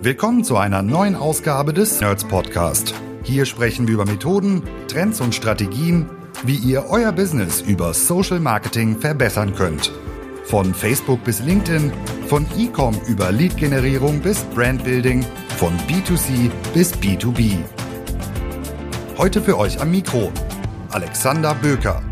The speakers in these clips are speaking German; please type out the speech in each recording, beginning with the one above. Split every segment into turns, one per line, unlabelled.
Willkommen zu einer neuen Ausgabe des Nerds Podcast. Hier sprechen wir über Methoden, Trends und Strategien, wie ihr euer Business über Social Marketing verbessern könnt. Von Facebook bis LinkedIn, von E-Com über Lead-Generierung bis Brandbuilding, von B2C bis B2B. Heute für euch am Mikro Alexander Böker.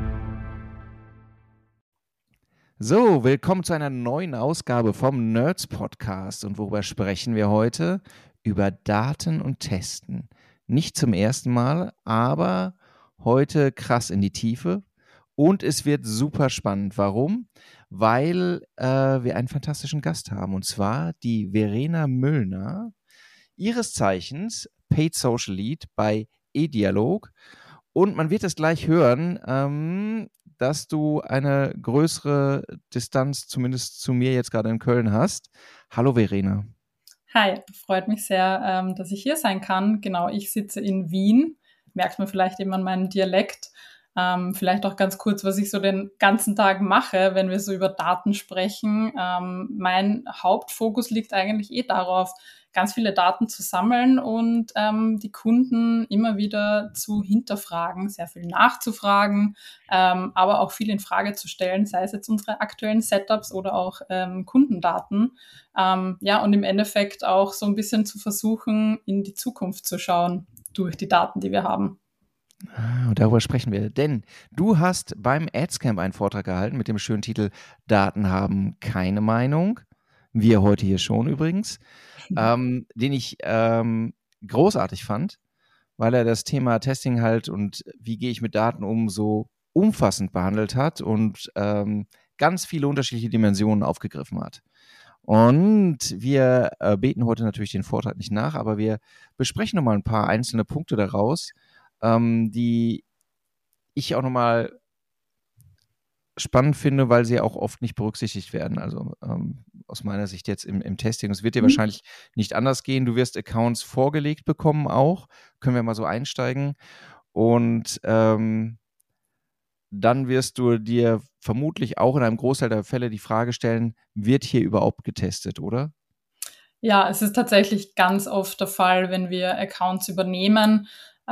So, willkommen zu einer neuen Ausgabe vom Nerds Podcast. Und worüber sprechen wir heute? Über Daten und Testen. Nicht zum ersten Mal, aber heute krass in die Tiefe. Und es wird super spannend. Warum? Weil wir einen fantastischen Gast haben. Und zwar die Verena Müllner, ihres Zeichens Paid Social Lead bei eDialog. Und man wird es gleich hören, dass du eine größere Distanz, zumindest zu mir jetzt gerade in Köln hast. Hallo Verena.
Hi, freut mich sehr, dass ich hier sein kann. Genau, ich sitze in Wien. Merkt man vielleicht eben an meinem Dialekt. Vielleicht auch ganz kurz, was ich so den ganzen Tag mache, wenn wir so über Daten sprechen. Mein Hauptfokus liegt eigentlich darauf, ganz viele Daten zu sammeln und die Kunden immer wieder zu hinterfragen, sehr viel nachzufragen, aber auch viel in Frage zu stellen, sei es jetzt unsere aktuellen Setups oder auch Kundendaten. Und im Endeffekt auch so ein bisschen zu versuchen, in die Zukunft zu schauen durch die Daten, die wir haben.
Und darüber sprechen wir, denn du hast beim Adscamp einen Vortrag gehalten mit dem schönen Titel Daten haben keine Meinung. Wir heute hier schon übrigens, den ich großartig fand, weil er das Thema Testing halt und wie gehe ich mit Daten um so umfassend behandelt hat und ganz viele unterschiedliche Dimensionen aufgegriffen hat. Und wir beten heute natürlich den Vortrag nicht nach, aber wir besprechen nochmal ein paar einzelne Punkte daraus, die ich auch nochmal spannend finde, weil sie auch oft nicht berücksichtigt werden. Also aus meiner Sicht jetzt im Testing. Es wird dir wahrscheinlich nicht anders gehen. Du wirst Accounts vorgelegt bekommen auch. Können wir mal so einsteigen. Und dann wirst du dir vermutlich auch in einem Großteil der Fälle die Frage stellen, wird hier überhaupt getestet, oder?
Ja, es ist tatsächlich ganz oft der Fall, wenn wir Accounts übernehmen,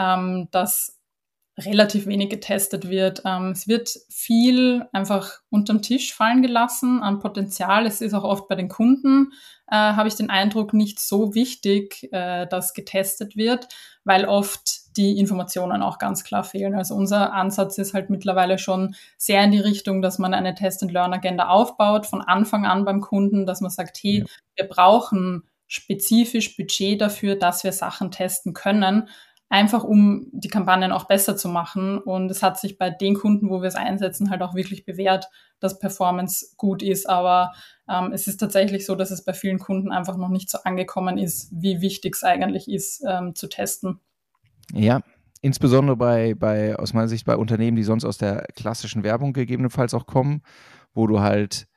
dass relativ wenig getestet wird. Es wird viel einfach unterm Tisch fallen gelassen an Potenzial. Es ist auch oft bei den Kunden, habe ich den Eindruck, nicht so wichtig, dass getestet wird, weil oft die Informationen auch ganz klar fehlen. Also unser Ansatz ist halt mittlerweile schon sehr in die Richtung, dass man eine Test-and-Learn-Agenda aufbaut, von Anfang an beim Kunden, dass man sagt, hey, wir brauchen spezifisch Budget dafür, dass wir Sachen testen können, einfach um die Kampagnen auch besser zu machen. Und es hat sich bei den Kunden, wo wir es einsetzen, halt auch wirklich bewährt, dass Performance gut ist. Aber es ist tatsächlich so, dass es bei vielen Kunden einfach noch nicht so angekommen ist, wie wichtig es eigentlich ist, zu testen.
Ja, insbesondere bei aus meiner Sicht bei Unternehmen, die sonst aus der klassischen Werbung gegebenenfalls auch kommen, wo du halt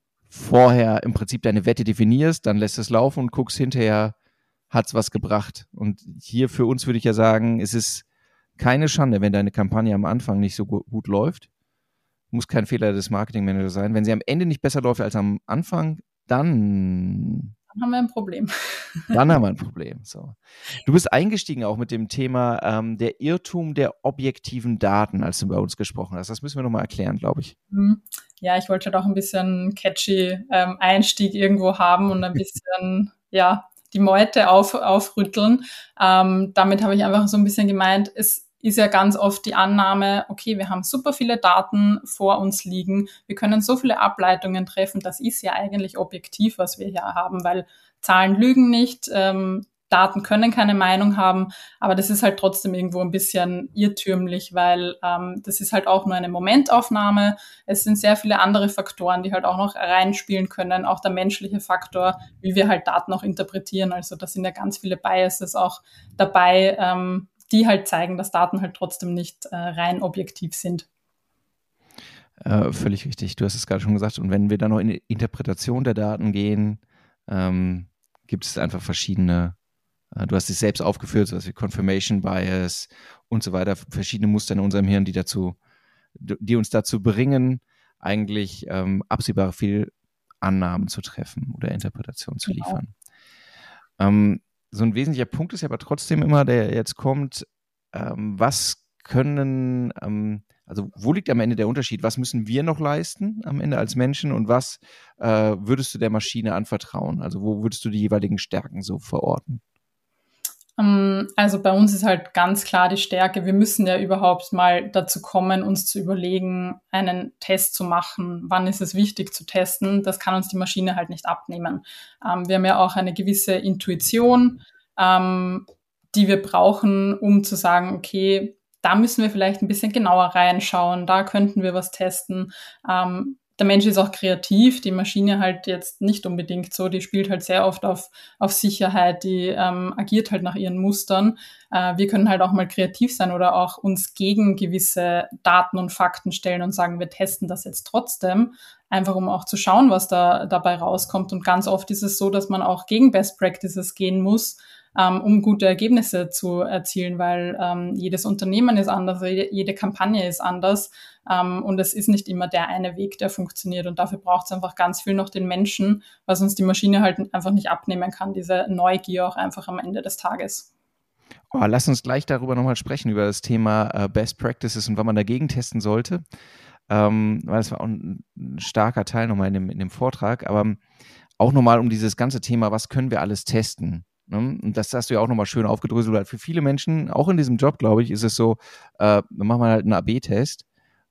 vorher im Prinzip deine Wette definierst, dann lässt es laufen und guckst hinterher, hat es was gebracht. Und hier für uns würde ich ja sagen, es ist keine Schande, wenn deine Kampagne am Anfang nicht so gut läuft. Muss kein Fehler des Marketingmanagers sein. Wenn sie am Ende nicht besser läuft als am Anfang, dann
haben wir ein Problem.
Dann haben wir ein Problem. So. Du bist eingestiegen auch mit dem Thema der Irrtum der objektiven Daten, als du bei uns gesprochen hast. Das müssen wir nochmal erklären, glaube ich.
Ja, ich wollte halt auch ein bisschen catchy Einstieg irgendwo haben und ein bisschen, die Meute aufrütteln. Damit habe ich einfach so ein bisschen gemeint, es ist ja ganz oft die Annahme, okay, wir haben super viele Daten vor uns liegen, wir können so viele Ableitungen treffen, das ist ja eigentlich objektiv, was wir hier haben, weil Zahlen lügen nicht, Daten können keine Meinung haben, aber das ist halt trotzdem irgendwo ein bisschen irrtümlich, weil das ist halt auch nur eine Momentaufnahme. Es sind sehr viele andere Faktoren, die halt auch noch reinspielen können, auch der menschliche Faktor, wie wir halt Daten auch interpretieren. Also da sind ja ganz viele Biases auch dabei, die halt zeigen, dass Daten halt trotzdem nicht rein objektiv sind.
Völlig richtig. Du hast es gerade schon gesagt. Und wenn wir dann noch in die Interpretation der Daten gehen, gibt es einfach verschiedene. Du hast es selbst aufgeführt, sowas wie Confirmation Bias und so weiter, verschiedene Muster in unserem Hirn, die uns dazu bringen, eigentlich absehbare Annahmen zu treffen oder Interpretationen zu liefern. So ein wesentlicher Punkt ist ja aber trotzdem immer, der jetzt kommt, was können, also wo liegt am Ende der Unterschied? Was müssen wir noch leisten am Ende als Menschen und was würdest du der Maschine anvertrauen? Also wo würdest du die jeweiligen Stärken so verorten?
Also bei uns ist halt ganz klar die Stärke, wir müssen ja überhaupt mal dazu kommen, uns zu überlegen, einen Test zu machen. Wann ist es wichtig zu testen? Das kann uns die Maschine halt nicht abnehmen. Wir haben ja auch eine gewisse Intuition, die wir brauchen, um zu sagen, okay, da müssen wir vielleicht ein bisschen genauer reinschauen, da könnten wir was testen. Der Mensch ist auch kreativ, die Maschine halt jetzt nicht unbedingt so, die spielt halt sehr oft auf Sicherheit, die agiert halt nach ihren Mustern. Wir können halt auch mal kreativ sein oder auch uns gegen gewisse Daten und Fakten stellen und sagen, wir testen das jetzt trotzdem, einfach um auch zu schauen, was da dabei rauskommt. Und ganz oft ist es so, dass man auch gegen Best Practices gehen muss, um gute Ergebnisse zu erzielen, weil jedes Unternehmen ist anders, jede Kampagne ist anders und es ist nicht immer der eine Weg, der funktioniert und dafür braucht es einfach ganz viel noch den Menschen, was uns die Maschine halt einfach nicht abnehmen kann, diese Neugier auch einfach am Ende des Tages.
Oh, lass uns gleich darüber nochmal sprechen, über das Thema Best Practices und wann man dagegen testen sollte, weil das war auch ein starker Teil nochmal in dem Vortrag, aber auch nochmal um dieses ganze Thema, was können wir alles testen? Und das hast du ja auch nochmal schön aufgedröselt, weil für viele Menschen, auch in diesem Job, glaube ich, ist es so, wir machen halt einen AB-Test,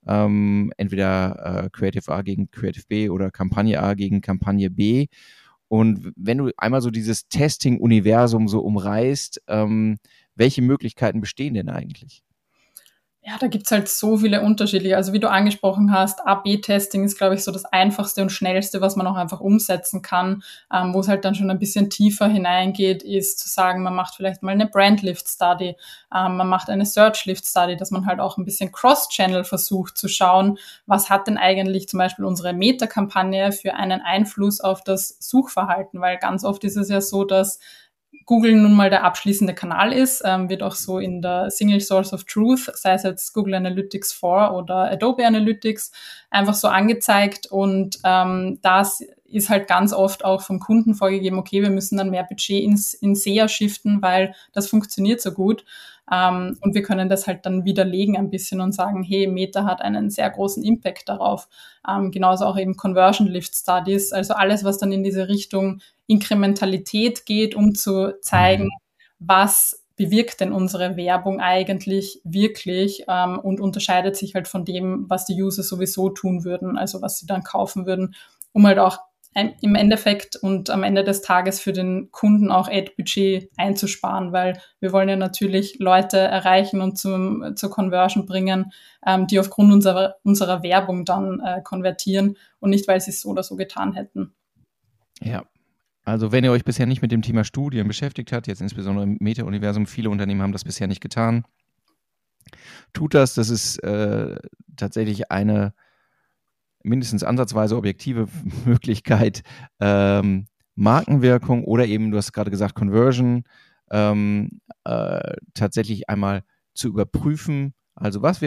entweder Creative A gegen Creative B oder Kampagne A gegen Kampagne B. Und wenn du einmal so dieses Testing-Universum so umreißt, welche Möglichkeiten bestehen denn eigentlich?
Ja, da gibt's halt so viele unterschiedliche. Also wie du angesprochen hast, A/B-Testing ist, glaube ich, so das Einfachste und Schnellste, was man auch einfach umsetzen kann. Wo es halt dann schon ein bisschen tiefer hineingeht, ist zu sagen, man macht vielleicht mal eine Brand-Lift-Study, man macht eine Search-Lift-Study, dass man halt auch ein bisschen Cross-Channel versucht zu schauen, was hat denn eigentlich zum Beispiel unsere Meta-Kampagne für einen Einfluss auf das Suchverhalten, weil ganz oft ist es ja so, dass Google nun mal der abschließende Kanal ist, wird auch so in der Single Source of Truth, sei es jetzt Google Analytics 4 oder Adobe Analytics, einfach so angezeigt und das ist halt ganz oft auch vom Kunden vorgegeben, okay, wir müssen dann mehr Budget in SEA shiften, weil das funktioniert so gut. Und wir können das halt dann widerlegen ein bisschen und sagen, hey, Meta hat einen sehr großen Impact darauf. Genauso auch eben Conversion Lift Studies, also alles, was dann in diese Richtung Inkrementalität geht, um zu zeigen, was bewirkt denn unsere Werbung eigentlich wirklich und unterscheidet sich halt von dem, was die User sowieso tun würden, also was sie dann kaufen würden, um halt auch im Endeffekt und am Ende des Tages für den Kunden auch Ad-Budget einzusparen, weil wir wollen ja natürlich Leute erreichen und zur Conversion bringen, die aufgrund unserer Werbung dann konvertieren und nicht, weil sie es so oder so getan hätten.
Ja, also wenn ihr euch bisher nicht mit dem Thema Studien beschäftigt habt, jetzt insbesondere im Meta-Universum, viele Unternehmen haben das bisher nicht getan, tut das. Das ist tatsächlich eine mindestens ansatzweise objektive Möglichkeit, Markenwirkung oder eben, du hast gerade gesagt, Conversion tatsächlich einmal zu überprüfen. Also was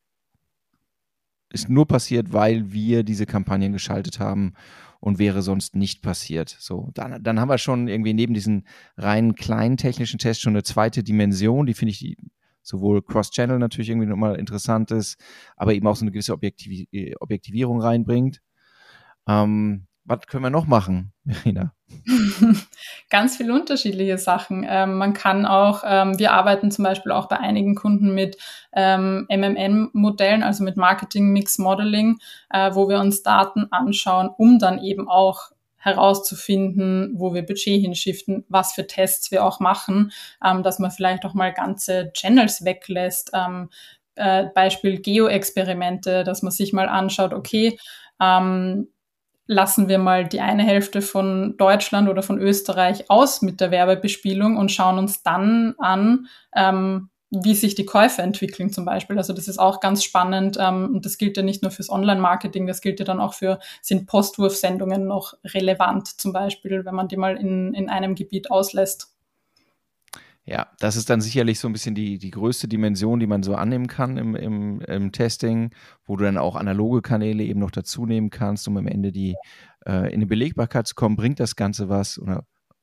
ist nur passiert, weil wir diese Kampagnen geschaltet haben und wäre sonst nicht passiert. So, dann haben wir schon irgendwie neben diesen rein kleinen technischen Tests schon eine zweite Dimension, die finde ich sowohl Cross-Channel natürlich irgendwie nochmal interessant ist, aber eben auch so eine gewisse Objektivierung reinbringt. Was können wir noch machen, Verena?
Ganz viele unterschiedliche Sachen. Man kann auch, wir arbeiten zum Beispiel auch bei einigen Kunden mit MMM-Modellen, also mit Marketing Mix Modeling, wo wir uns Daten anschauen, um dann eben auch herauszufinden, wo wir Budget hinschiften, was für Tests wir auch machen, dass man vielleicht auch mal ganze Channels weglässt. Beispiel Geo-Experimente, dass man sich mal anschaut, okay, lassen wir mal die eine Hälfte von Deutschland oder von Österreich aus mit der Werbebespielung und schauen uns dann an, wie sich die Käufe entwickeln zum Beispiel. Also das ist auch ganz spannend und das gilt ja nicht nur fürs Online-Marketing, das gilt ja dann auch sind Postwurfsendungen noch relevant zum Beispiel, wenn man die mal in einem Gebiet auslässt.
Ja, das ist dann sicherlich so ein bisschen die größte Dimension, die man so annehmen kann im Testing, wo du dann auch analoge Kanäle eben noch dazu nehmen kannst, um am Ende in die Belegbarkeit zu kommen. Bringt das Ganze was oder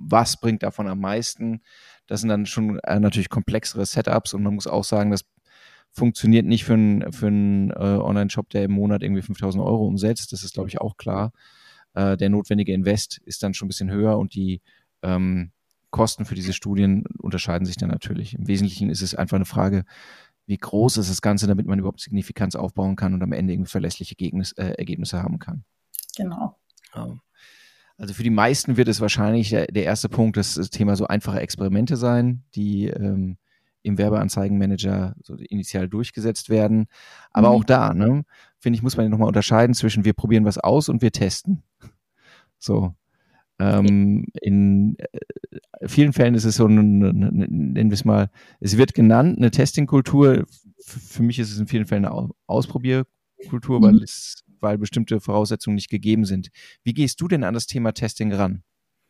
was bringt davon am meisten. Das sind dann schon natürlich komplexere Setups und man muss auch sagen, das funktioniert nicht für einen Online-Shop, der im Monat irgendwie 5.000 € umsetzt. Das ist, glaube ich, auch klar. Der notwendige Invest ist dann schon ein bisschen höher und die Kosten für diese Studien unterscheiden sich dann natürlich. Im Wesentlichen ist es einfach eine Frage, wie groß ist das Ganze, damit man überhaupt Signifikanz aufbauen kann und am Ende irgendwie verlässliche Ergebnisse haben kann.
Genau.
Also für die meisten wird es wahrscheinlich der erste Punkt das Thema so einfache Experimente sein, die im Werbeanzeigenmanager so initial durchgesetzt werden. Aber auch da, ne, finde ich, muss man nochmal unterscheiden zwischen wir probieren was aus und wir testen. So. In vielen Fällen ist es so, nennen wir es mal, es wird genannt, eine Testing-Kultur. Für mich ist es in vielen Fällen eine Ausprobierkultur, weil bestimmte Voraussetzungen nicht gegeben sind. Wie gehst du denn an das Thema Testing ran?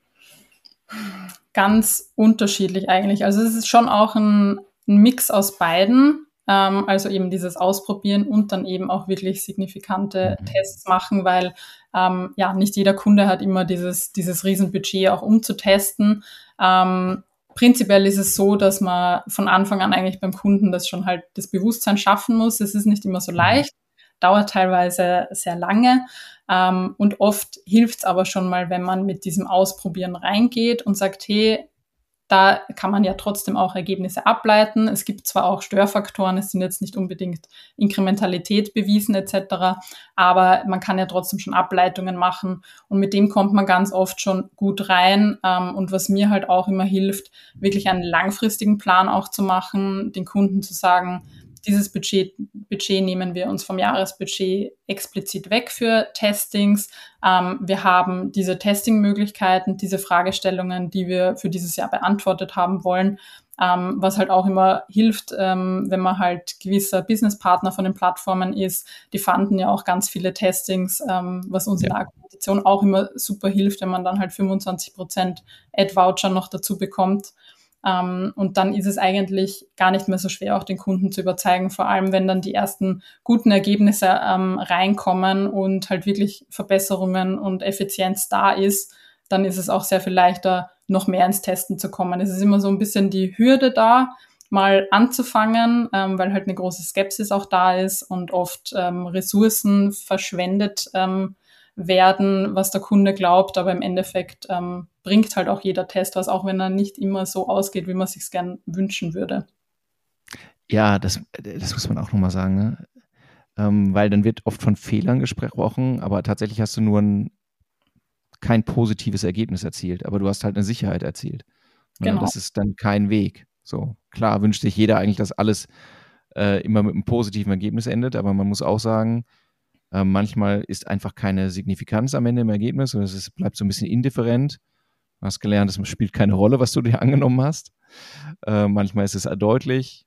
Ganz unterschiedlich eigentlich. Also es ist schon auch ein Mix aus beiden. Also eben dieses Ausprobieren und dann eben auch wirklich signifikante Tests machen, weil nicht jeder Kunde hat immer dieses Riesenbudget auch umzutesten. Prinzipiell ist es so, dass man von Anfang an eigentlich beim Kunden das schon halt das Bewusstsein schaffen muss. Es ist nicht immer so leicht, dauert teilweise sehr lange. Und oft hilft es aber schon mal, wenn man mit diesem Ausprobieren reingeht und sagt, hey, da kann man ja trotzdem auch Ergebnisse ableiten. Es gibt zwar auch Störfaktoren, es sind jetzt nicht unbedingt Inkrementalität bewiesen etc., aber man kann ja trotzdem schon Ableitungen machen und mit dem kommt man ganz oft schon gut rein. Und was mir halt auch immer hilft, wirklich einen langfristigen Plan auch zu machen, den Kunden zu sagen, dieses Budget nehmen wir uns vom Jahresbudget explizit weg für Testings. Wir haben diese Testing-Möglichkeiten, diese Fragestellungen, die wir für dieses Jahr beantwortet haben wollen, was halt auch immer hilft, wenn man halt gewisser Businesspartner von den Plattformen ist. Die fanden ja auch ganz viele Testings, was uns in der Argumentation auch immer super hilft, wenn man dann halt 25% Ad-Voucher noch dazu bekommt. Und dann ist es eigentlich gar nicht mehr so schwer, auch den Kunden zu überzeugen, vor allem wenn dann die ersten guten Ergebnisse reinkommen und halt wirklich Verbesserungen und Effizienz da ist, dann ist es auch sehr viel leichter, noch mehr ins Testen zu kommen. Es ist immer so ein bisschen die Hürde da, mal anzufangen, weil halt eine große Skepsis auch da ist und oft Ressourcen verschwendet werden, was der Kunde glaubt, aber im Endeffekt bringt halt auch jeder Test was, auch wenn er nicht immer so ausgeht, wie man es sich gern wünschen würde.
Ja, das muss man auch nochmal sagen, ne? Weil dann wird oft von Fehlern gesprochen, aber tatsächlich hast du nur kein positives Ergebnis erzielt, aber du hast halt eine Sicherheit erzielt. Genau. Das ist dann kein Weg. So, klar wünscht sich jeder eigentlich, dass alles immer mit einem positiven Ergebnis endet, aber man muss auch sagen, manchmal ist einfach keine Signifikanz am Ende im Ergebnis oder es bleibt so ein bisschen indifferent. Du hast gelernt, es spielt keine Rolle, was du dir angenommen hast. Manchmal ist es deutlich.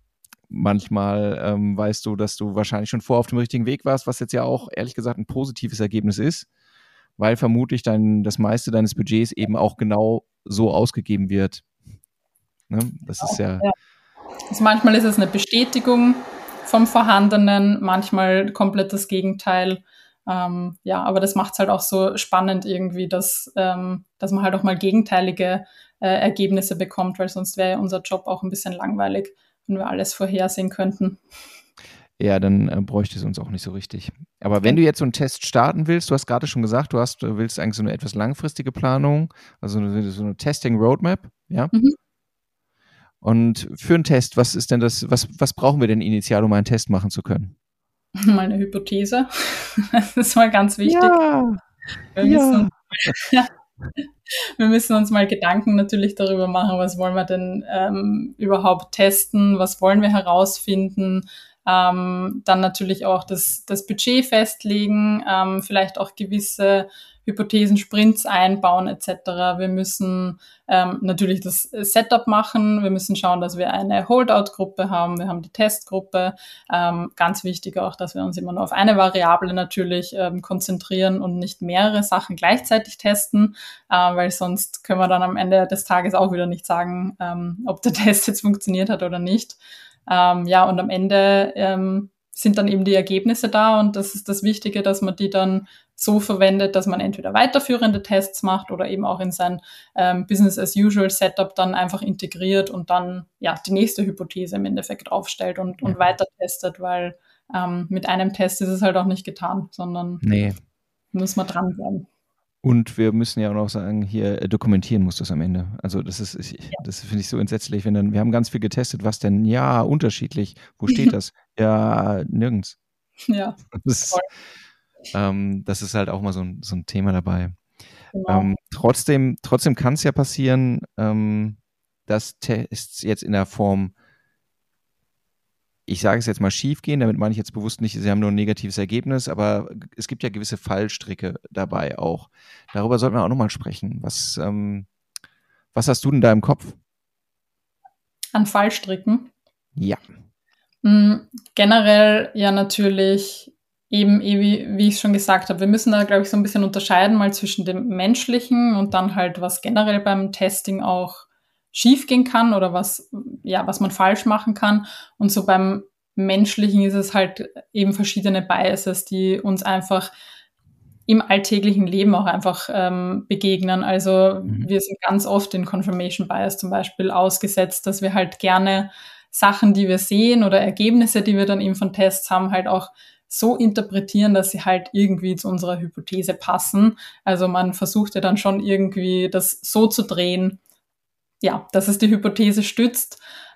Manchmal weißt du, dass du wahrscheinlich schon auf dem richtigen Weg warst, was jetzt ja auch ehrlich gesagt ein positives Ergebnis ist, weil vermutlich das meiste deines Budgets eben auch genau so ausgegeben wird. Ne? Das ist ja.
Also manchmal ist es eine Bestätigung vom Vorhandenen, manchmal komplett das Gegenteil. Aber das macht es halt auch so spannend irgendwie, dass man halt auch mal gegenteilige Ergebnisse bekommt, weil sonst wäre ja unser Job auch ein bisschen langweilig, wenn wir alles vorhersehen könnten.
Ja, dann bräuchte es uns auch nicht so richtig. Aber wenn du jetzt so einen Test starten willst, du hast gerade schon gesagt, du willst eigentlich so eine etwas langfristige Planung, also so eine Testing-Roadmap, ja? Mhm. Und für einen Test, was ist denn was brauchen wir denn initial, um einen Test machen zu können?
Mal eine Hypothese. Das ist mal ganz wichtig. Wir müssen uns mal Gedanken natürlich darüber machen, was wollen wir denn überhaupt testen, was wollen wir herausfinden, dann natürlich auch das Budget festlegen, vielleicht auch gewisse Hypothesen, Sprints einbauen etc. Wir müssen natürlich das Setup machen, wir müssen schauen, dass wir eine Holdout-Gruppe haben, wir haben die Testgruppe. Ganz wichtig auch, dass wir uns immer nur auf eine Variable natürlich konzentrieren und nicht mehrere Sachen gleichzeitig testen, weil sonst können wir dann am Ende des Tages auch wieder nicht sagen, ob der Test jetzt funktioniert hat oder nicht. Und am Ende sind dann eben die Ergebnisse da und das ist das Wichtige, dass man die dann so verwendet, dass man entweder weiterführende Tests macht oder eben auch in sein Business-as-usual-Setup dann einfach integriert und dann die nächste Hypothese im Endeffekt aufstellt und weiter testet, weil mit einem Test ist es halt auch nicht getan, sondern muss man dranbleiben.
Und wir müssen ja auch noch sagen, hier dokumentieren muss das am Ende. Also das finde ich so entsetzlich, wenn wir haben ganz viel getestet, was denn? Ja, unterschiedlich. Wo steht das? Ja, nirgends.
Ja.
Das ist halt auch mal so ein Thema dabei.
Genau.
Trotzdem kann es ja passieren, dass Tests jetzt in der Form, ich sage es jetzt mal, schief gehen, damit meine ich jetzt bewusst nicht, sie haben nur ein negatives Ergebnis, aber es gibt ja gewisse Fallstricke dabei auch. Darüber sollten wir auch nochmal sprechen. Was hast du denn da im Kopf?
An Fallstricken?
Ja.
Generell ja natürlich eben, wie ich schon gesagt habe, wir müssen da, glaube ich, so ein bisschen unterscheiden mal zwischen dem Menschlichen und dann halt, was generell beim Testing auch schief gehen kann oder was man falsch machen kann. Und so beim Menschlichen ist es halt eben verschiedene Biases, die uns einfach im alltäglichen Leben auch einfach begegnen. Also wir sind ganz oft in Confirmation Bias zum Beispiel ausgesetzt, dass wir halt gerne Sachen, die wir sehen oder Ergebnisse, die wir dann eben von Tests haben, halt auch so interpretieren, dass sie halt irgendwie zu unserer Hypothese passen. Also man versucht ja dann schon irgendwie das so zu drehen, dass es die Hypothese stützt,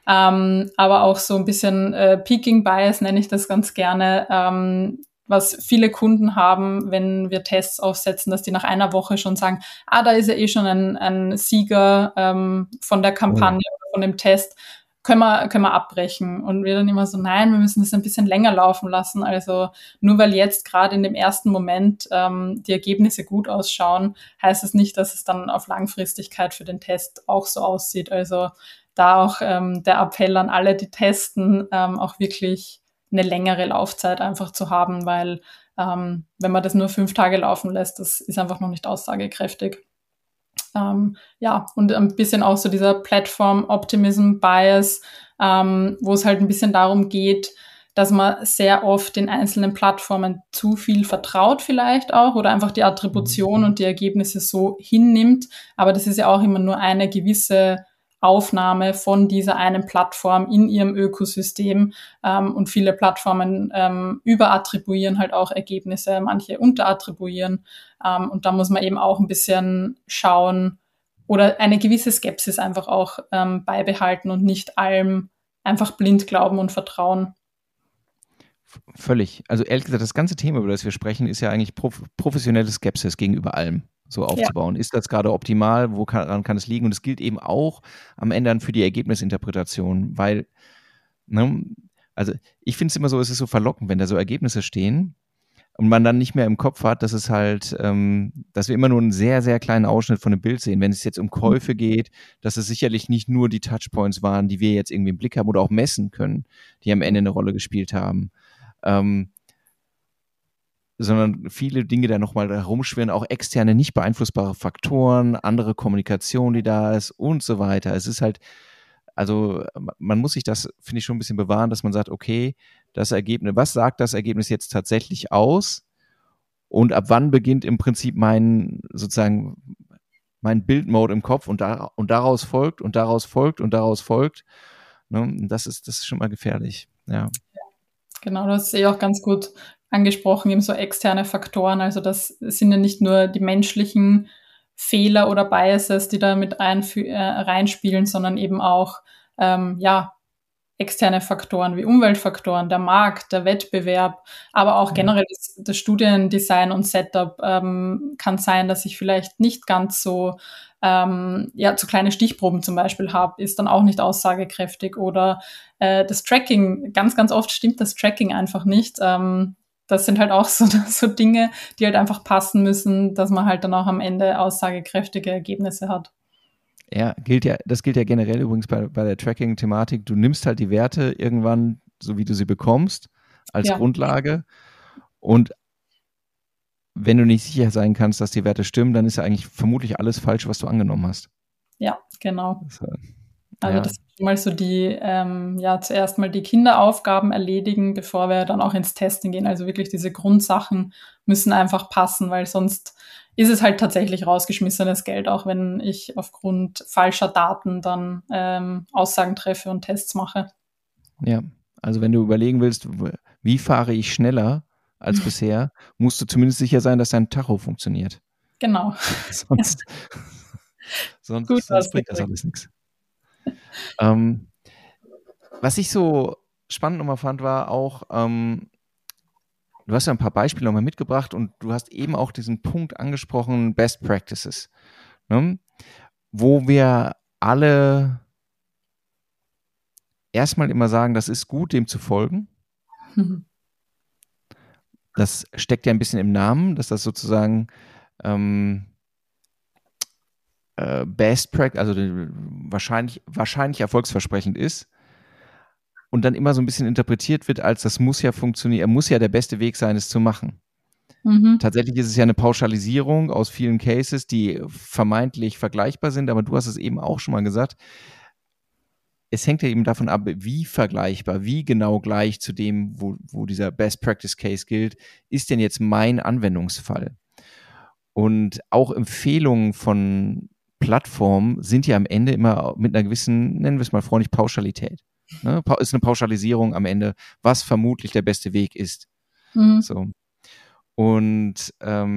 aber auch so ein bisschen Peaking Bias nenne ich das ganz gerne, was viele Kunden haben, wenn wir Tests aufsetzen, dass die nach einer Woche schon sagen, da ist ja eh schon ein Sieger von der Kampagne oder von dem Test, können wir abbrechen. Und wir dann immer so, nein, wir müssen das ein bisschen länger laufen lassen. Also nur weil jetzt gerade in dem ersten Moment die Ergebnisse gut ausschauen, heißt es nicht, dass es dann auf Langfristigkeit für den Test auch so aussieht. Also da auch der Appell an alle, die testen, auch wirklich eine längere Laufzeit einfach zu haben, weil wenn man das nur 5 Tage laufen lässt, das ist einfach noch nicht aussagekräftig. Und ein bisschen auch so dieser Platform-Optimism-Bias, wo es halt ein bisschen darum geht, dass man sehr oft den einzelnen Plattformen zu viel vertraut vielleicht auch oder einfach die Attribution und die Ergebnisse so hinnimmt. Aber das ist ja auch immer nur eine gewisse Aufnahme von dieser einen Plattform in ihrem Ökosystem. Und viele Plattformen überattribuieren halt auch Ergebnisse, manche unterattribuieren. Und da muss man eben auch ein bisschen schauen oder eine gewisse Skepsis einfach auch beibehalten und nicht allem einfach blind glauben und vertrauen.
Völlig. Also ehrlich gesagt, das ganze Thema, über das wir sprechen, ist ja eigentlich professionelle Skepsis gegenüber allem so aufzubauen. Ja. Ist das gerade optimal? Woran kann es liegen? Und es gilt eben auch am Ende dann für die Ergebnisinterpretation, weil, also ich finde es immer so, es ist so verlockend, wenn da so Ergebnisse stehen und man dann nicht mehr im Kopf hat, dass es halt, dass wir immer nur einen sehr, sehr kleinen Ausschnitt von dem Bild sehen. Wenn es jetzt um Käufe geht, dass es sicherlich nicht nur die Touchpoints waren, die wir jetzt irgendwie im Blick haben oder auch messen können, die am Ende eine Rolle gespielt haben. Sondern viele Dinge da nochmal herumschwirren, auch externe, nicht beeinflussbare Faktoren, andere Kommunikation, die da ist und so weiter. Es ist halt, also man muss sich das, finde ich, schon ein bisschen bewahren, dass man sagt, okay, das Ergebnis, was sagt das Ergebnis jetzt tatsächlich aus und ab wann beginnt im Prinzip mein Bildmode im Kopf und daraus folgt und daraus folgt und daraus folgt. Ne? Das ist schon mal gefährlich, ja.
Genau, das sehe ich auch ganz gut angesprochen, eben so externe Faktoren. Also das sind ja nicht nur die menschlichen Fehler oder Biases, die da mit reinspielen, sondern eben auch externe Faktoren wie Umweltfaktoren, der Markt, der Wettbewerb, aber auch generell das Studiendesign und Setup kann sein, dass ich vielleicht nicht ganz so zu kleine Stichproben zum Beispiel habe, ist dann auch nicht aussagekräftig oder das Tracking, ganz, ganz oft stimmt das Tracking einfach nicht. Das sind halt auch so Dinge, die halt einfach passen müssen, dass man halt dann auch am Ende aussagekräftige Ergebnisse hat.
Ja, das gilt ja generell übrigens bei der Tracking-Thematik. Du nimmst halt die Werte irgendwann, so wie du sie bekommst, als Grundlage. Und wenn du nicht sicher sein kannst, dass die Werte stimmen, dann ist ja eigentlich vermutlich alles falsch, was du angenommen hast.
Ja, genau. Also das ist schon mal so die, zuerst mal die Kinderaufgaben erledigen, bevor wir dann auch ins Testen gehen. Also wirklich diese Grundsachen müssen einfach passen, weil sonst ist es halt tatsächlich rausgeschmissenes Geld, auch wenn ich aufgrund falscher Daten dann Aussagen treffe und Tests mache.
Ja, also wenn du überlegen willst, wie fahre ich schneller als bisher, musst du zumindest sicher sein, dass dein Tacho funktioniert.
Genau.
Sonst
Gut
bringt das
ausgedrückt.
alles nichts. Was ich so spannend nochmal fand, war auch, du hast ja ein paar Beispiele nochmal mitgebracht und du hast eben auch diesen Punkt angesprochen, Best Practices, ne? Wo wir alle erstmal immer sagen, das ist gut, dem zu folgen. Das steckt ja ein bisschen im Namen, dass das sozusagen Best Practice, also wahrscheinlich erfolgsversprechend ist und dann immer so ein bisschen interpretiert wird, als das muss ja funktionieren, muss ja der beste Weg sein, es zu machen. Tatsächlich ist es ja eine Pauschalisierung aus vielen Cases, die vermeintlich vergleichbar sind, aber du hast es eben auch schon mal gesagt, es hängt ja eben davon ab, wie vergleichbar, wie genau gleich zu dem, wo dieser Best Practice Case gilt, ist denn jetzt mein Anwendungsfall. Und auch Empfehlungen von Plattformen sind ja am Ende immer mit einer gewissen, nennen wir es mal freundlich, Pauschalität. Ne? Ist eine Pauschalisierung am Ende, was vermutlich der beste Weg ist. So. Und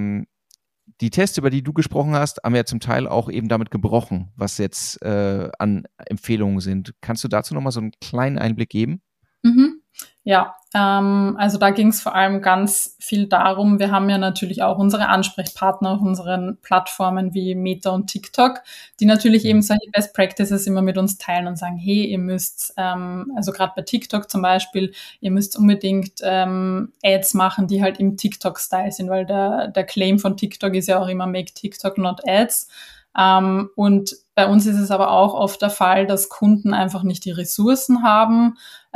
die Tests, über die du gesprochen hast, haben ja zum Teil auch eben damit gebrochen, was jetzt an Empfehlungen sind. Kannst du dazu nochmal so einen kleinen Einblick geben?
Ja, also da ging es vor allem ganz viel darum, wir haben ja natürlich auch unsere Ansprechpartner auf unseren Plattformen wie Meta und TikTok, die natürlich eben solche Best Practices immer mit uns teilen und sagen, hey, ihr müsst, also gerade bei TikTok zum Beispiel, ihr müsst unbedingt Ads machen, die halt im TikTok-Style sind, weil der Claim von TikTok ist ja auch immer Make TikTok, not Ads. Und bei uns ist es aber auch oft der Fall, dass Kunden einfach nicht die Ressourcen haben,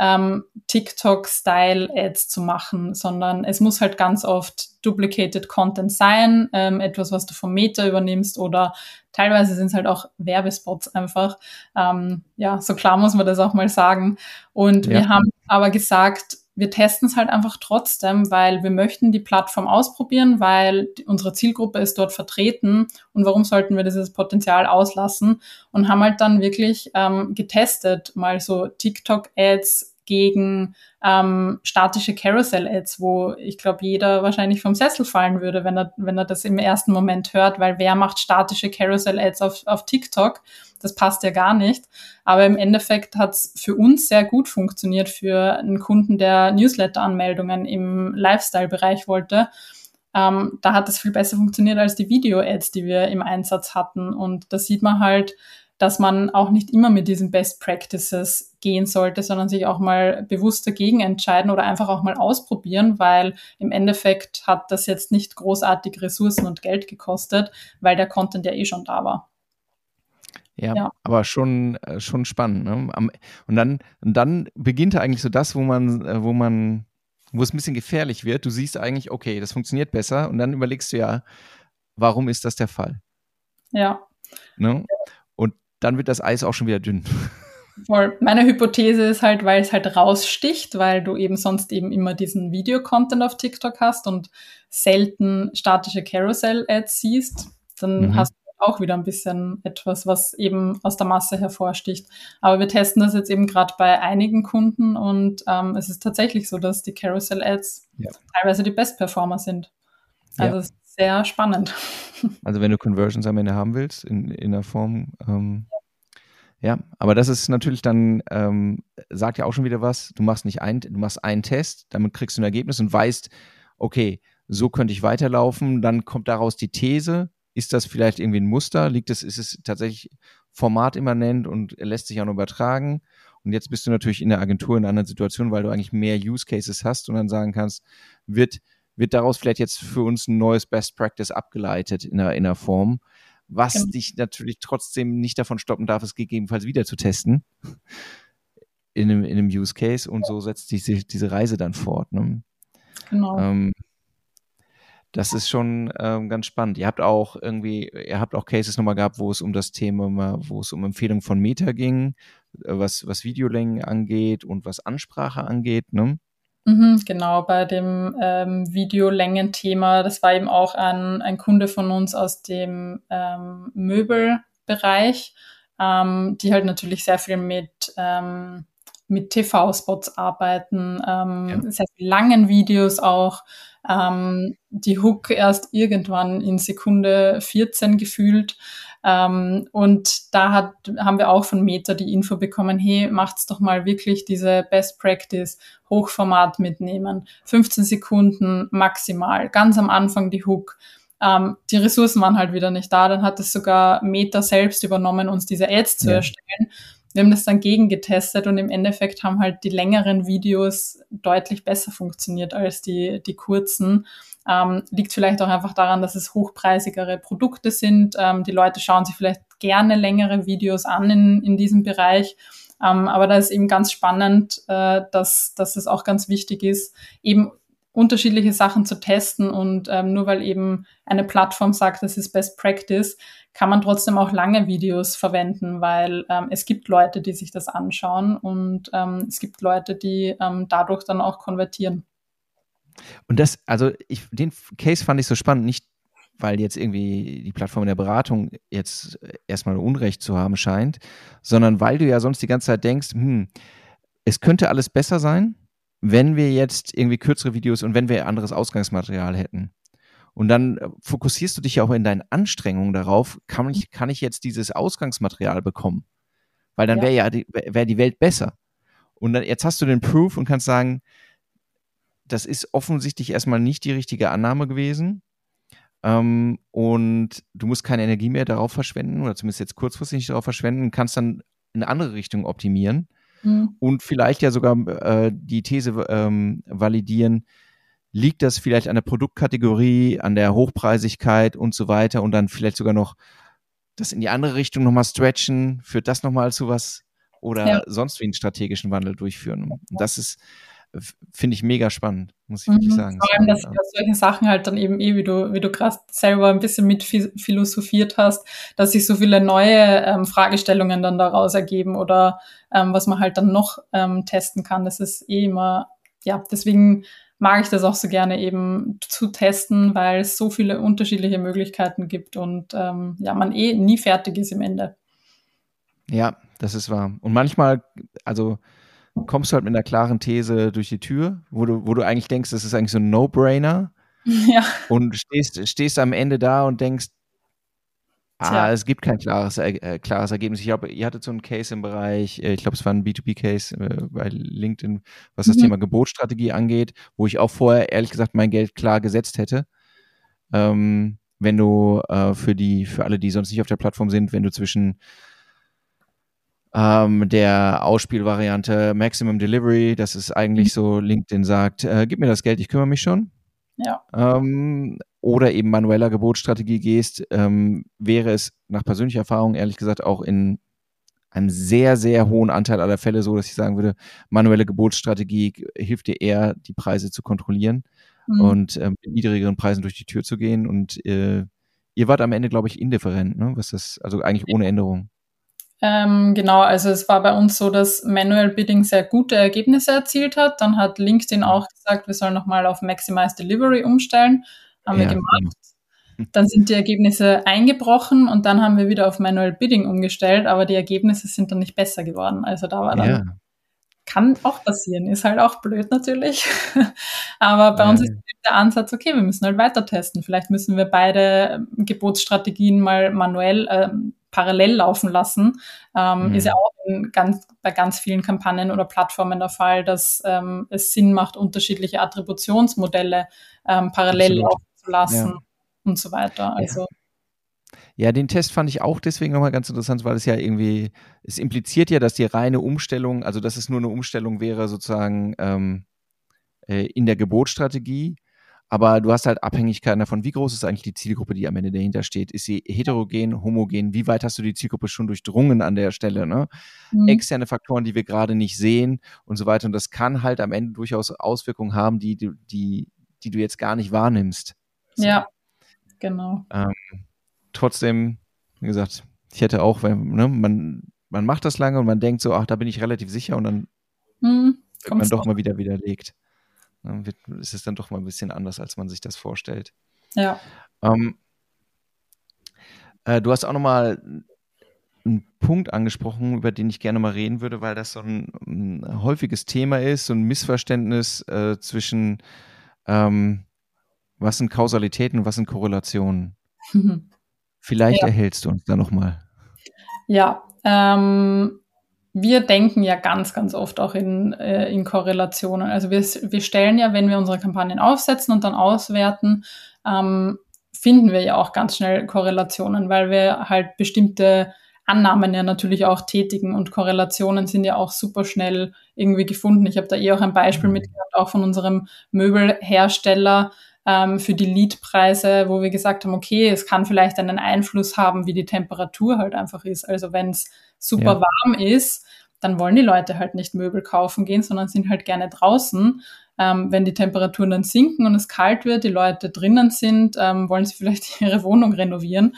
TikTok-Style-Ads zu machen, sondern es muss halt ganz oft duplicated Content sein, etwas, was du vom Meta übernimmst oder teilweise sind es halt auch Werbespots einfach. So klar muss man das auch mal sagen. Und wir haben aber gesagt, wir testen es halt einfach trotzdem, weil wir möchten die Plattform ausprobieren, weil unsere Zielgruppe ist dort vertreten und warum sollten wir dieses Potenzial auslassen und haben halt dann wirklich getestet, mal so TikTok-Ads gegen statische Carousel-Ads, wo ich glaube, jeder wahrscheinlich vom Sessel fallen würde, wenn er das im ersten Moment hört, weil wer macht statische Carousel-Ads auf TikTok? Das passt ja gar nicht. Aber im Endeffekt hat es für uns sehr gut funktioniert, für einen Kunden, der Newsletter-Anmeldungen im Lifestyle-Bereich wollte. Da hat es viel besser funktioniert als die Video-Ads, die wir im Einsatz hatten. Und da sieht man halt, dass man auch nicht immer mit diesen Best Practices gehen sollte, sondern sich auch mal bewusst dagegen entscheiden oder einfach auch mal ausprobieren, weil im Endeffekt hat das jetzt nicht großartig Ressourcen und Geld gekostet, weil der Content ja eh schon da war.
Ja, aber schon spannend. Ne? Und dann beginnt eigentlich so das, wo es ein bisschen gefährlich wird. Du siehst eigentlich, okay, das funktioniert besser und dann überlegst du ja, warum ist das der Fall?
Ja.
Ne? Und dann wird das Eis auch schon wieder dünn.
Voll. Meine Hypothese ist halt, weil es halt raussticht, weil du eben sonst eben immer diesen Video-Content auf TikTok hast und selten statische Carousel-Ads siehst, dann hast du auch wieder ein bisschen etwas, was eben aus der Masse hervorsticht. Aber wir testen das jetzt eben gerade bei einigen Kunden und es ist tatsächlich so, dass die Carousel-Ads teilweise die Best-Performer sind. Also es ist sehr spannend.
Also wenn du Conversions am Ende haben willst, in der Form, aber das ist natürlich dann, sagt ja auch schon wieder was, du machst einen Test, damit kriegst du ein Ergebnis und weißt, okay, so könnte ich weiterlaufen, dann kommt daraus die These, ist das vielleicht irgendwie ein Muster, ist es tatsächlich formatimmanent und lässt sich auch noch übertragen und jetzt bist du natürlich in der Agentur in einer anderen Situation, weil du eigentlich mehr Use Cases hast und dann sagen kannst, wird daraus vielleicht jetzt für uns ein neues Best Practice abgeleitet in einer Form, was dich natürlich trotzdem nicht davon stoppen darf, es gegebenenfalls wieder zu testen in einem Use Case und so setzt sich diese Reise dann fort. Ne?
Genau.
Das ist schon ganz spannend. Ihr habt auch Cases nochmal gehabt, wo es um das Thema, wo es um Empfehlungen von Meta ging, was Videolängen angeht und was Ansprache angeht, ne?
Genau, bei dem Videolängen-Thema, das war eben auch ein Kunde von uns aus dem Möbelbereich, die halt natürlich sehr viel mit TV-Spots arbeiten, sehr viel langen Videos auch, die Hook erst irgendwann in Sekunde 14 gefühlt. Und da haben wir auch von Meta die Info bekommen, hey, macht's doch mal wirklich diese Best Practice, Hochformat mitnehmen, 15 Sekunden maximal, ganz am Anfang die Hook. Die Ressourcen waren halt wieder nicht da, dann hat es sogar Meta selbst übernommen, uns diese Ads zu erstellen. Wir haben das dann gegengetestet und im Endeffekt haben halt die längeren Videos deutlich besser funktioniert als die kurzen. Liegt vielleicht auch einfach daran, dass es hochpreisigere Produkte sind. Die Leute schauen sich vielleicht gerne längere Videos an in diesem Bereich. Aber da ist eben ganz spannend, dass es auch ganz wichtig ist, eben unterschiedliche Sachen zu testen und nur weil eben eine Plattform sagt, das ist Best Practice, kann man trotzdem auch lange Videos verwenden, weil es gibt Leute, die sich das anschauen und es gibt Leute, die dadurch dann auch konvertieren.
Und den Case fand ich so spannend, nicht weil jetzt irgendwie die Plattform in der Beratung jetzt erstmal Unrecht zu haben scheint, sondern weil du ja sonst die ganze Zeit denkst, es könnte alles besser sein, wenn wir jetzt irgendwie kürzere Videos und wenn wir anderes Ausgangsmaterial hätten. Und dann fokussierst du dich ja auch in deinen Anstrengungen darauf, kann ich jetzt dieses Ausgangsmaterial bekommen? Weil dann wäre die Welt besser. Und dann, jetzt hast du den Proof und kannst sagen, das ist offensichtlich erstmal nicht die richtige Annahme gewesen. Und du musst keine Energie mehr darauf verschwenden oder zumindest jetzt kurzfristig nicht darauf verschwenden und kannst dann in eine andere Richtung optimieren. Und vielleicht ja sogar die These validieren, liegt das vielleicht an der Produktkategorie, an der Hochpreisigkeit und so weiter und dann vielleicht sogar noch das in die andere Richtung nochmal stretchen, führt das nochmal zu was oder sonst wie einen strategischen Wandel durchführen. Und das ist, finde ich, mega spannend, muss ich wirklich sagen.
Vor allem, dass solche Sachen halt dann eben wie du gerade selber ein bisschen mit philosophiert hast, dass sich so viele neue Fragestellungen dann daraus ergeben oder was man halt dann noch testen kann. Das ist immer, deswegen mag ich das auch so gerne eben zu testen, weil es so viele unterschiedliche Möglichkeiten gibt und man nie fertig ist im Ende.
Ja, das ist wahr. Und manchmal, also kommst du halt mit einer klaren These durch die Tür, wo du eigentlich denkst, das ist eigentlich so ein No-Brainer.
Ja.
Und stehst am Ende da und denkst, es gibt kein klares Ergebnis. Ich glaube, ihr hattet so einen Case im Bereich, ich glaube, es war ein B2B-Case bei LinkedIn, was das Thema Gebotsstrategie angeht, wo ich auch vorher, ehrlich gesagt, mein Geld klar gesetzt hätte. Wenn du für alle, die sonst nicht auf der Plattform sind, wenn du zwischen der Ausspielvariante Maximum Delivery, das ist eigentlich so, LinkedIn sagt, gib mir das Geld, ich kümmere mich schon.
Ja.
Oder eben manueller Gebotsstrategie gehst, wäre es nach persönlicher Erfahrung ehrlich gesagt auch in einem sehr, sehr hohen Anteil aller Fälle so, dass ich sagen würde, manuelle Gebotsstrategie hilft dir eher, die Preise zu kontrollieren und mit niedrigeren Preisen durch die Tür zu gehen. Und ihr wart am Ende, glaube ich, indifferent, ne? Also eigentlich ohne Änderung.
Genau, also es war bei uns so, dass Manual Bidding sehr gute Ergebnisse erzielt hat. Dann hat LinkedIn auch gesagt, wir sollen nochmal auf Maximize Delivery umstellen. Haben wir gemacht. Dann sind die Ergebnisse eingebrochen und dann haben wir wieder auf Manual Bidding umgestellt, aber die Ergebnisse sind dann nicht besser geworden. Also da war dann, kann auch passieren, ist halt auch blöd natürlich. Aber bei uns ist der Ansatz, okay, wir müssen halt weiter testen. Vielleicht müssen wir beide Gebotsstrategien mal manuell parallel laufen lassen. Ist ja auch bei ganz vielen Kampagnen oder Plattformen der Fall, dass es Sinn macht, unterschiedliche Attributionsmodelle parallel laufen zu lassen und so weiter. Also
ja, den Test fand ich auch deswegen nochmal ganz interessant, weil es ja irgendwie, es impliziert ja, dass die reine Umstellung, also dass es nur eine Umstellung wäre sozusagen in der Gebotsstrategie, aber du hast halt Abhängigkeiten davon, wie groß ist eigentlich die Zielgruppe, die am Ende dahinter steht. Ist sie heterogen, homogen? Wie weit hast du die Zielgruppe schon durchdrungen an der Stelle? Ne? Externe Faktoren, die wir gerade nicht sehen und so weiter. Und das kann halt am Ende durchaus Auswirkungen haben, die du jetzt gar nicht wahrnimmst. So.
Ja, genau.
Trotzdem, wie gesagt, ich hätte auch, man macht das lange und man denkt so, ach, da bin ich relativ sicher und dann wird man doch mal wieder widerlegt. Dann ist es dann doch mal ein bisschen anders, als man sich das vorstellt.
Ja.
Du hast auch nochmal einen Punkt angesprochen, über den ich gerne mal reden würde, weil das so ein häufiges Thema ist, so ein Missverständnis zwischen was sind Kausalitäten und was sind Korrelationen. Vielleicht erhältst du uns da nochmal.
Ja, wir denken ja ganz, ganz oft auch in Korrelationen. Also wir stellen ja, wenn wir unsere Kampagnen aufsetzen und dann auswerten, finden wir ja auch ganz schnell Korrelationen, weil wir halt bestimmte Annahmen ja natürlich auch tätigen und Korrelationen sind ja auch super schnell irgendwie gefunden. Ich habe da auch ein Beispiel mitgehabt, auch von unserem Möbelhersteller für die Leadpreise, wo wir gesagt haben, okay, es kann vielleicht einen Einfluss haben, wie die Temperatur halt einfach ist. Also wenn es super warm ist, dann wollen die Leute halt nicht Möbel kaufen gehen, sondern sind halt gerne draußen. Wenn die Temperaturen dann sinken und es kalt wird, die Leute drinnen sind, wollen sie vielleicht ihre Wohnung renovieren